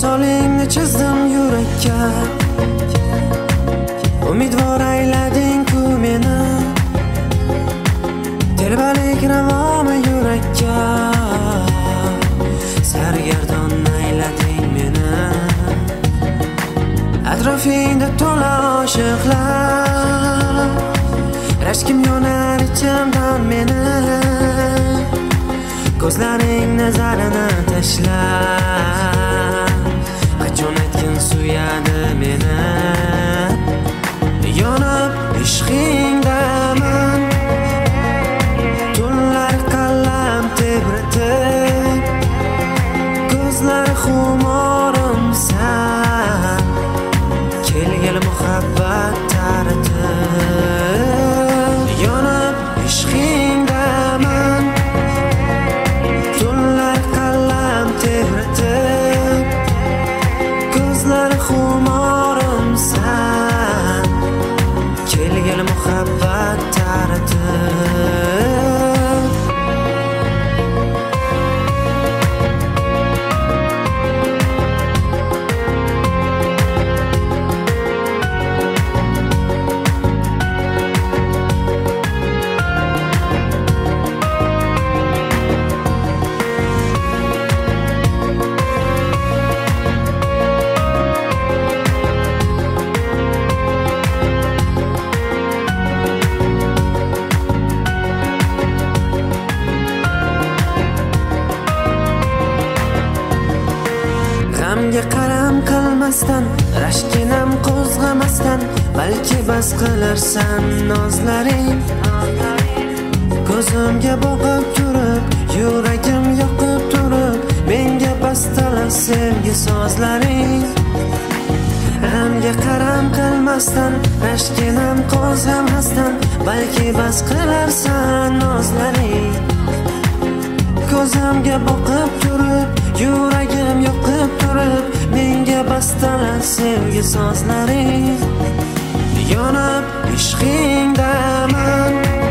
Misolingni chizdim yurakka, umidvor aylading-ku meni. Telbalik ravomi yurakka, sargardon aylading meni. Atrofingda to'la oshiqlar, rashkim yonar ichimdan meni. Ko'zlaring nazarini tashla, qachon aytgin suyadi meni. Yonib ishqingdaman, tunlar qallam tebratib, ko'zlar xumorimsan, kelgil muhabbat taratib. Yonib ishqingdaman, tunlar qallam tebratib, ko'zlar xumorimsan, kelgil muhabbat taratib. G'amga qaram qilmasdan, rashkinam qo'zg'amasdan, balki bas qilarsan nozlaring. Ko'zimga boqib turib, yuragim yoqib turib, menga bastalar sevgi sozlaring. G'amga qaram qilmasdan, rashkinam qo'zg'amasdan, balki bas qilarsan nozlaring. Ko'zimga boqib turib, yuragim yoqib turib, menga bastalar sevgi sozlaring. Yonib ishqingdaman,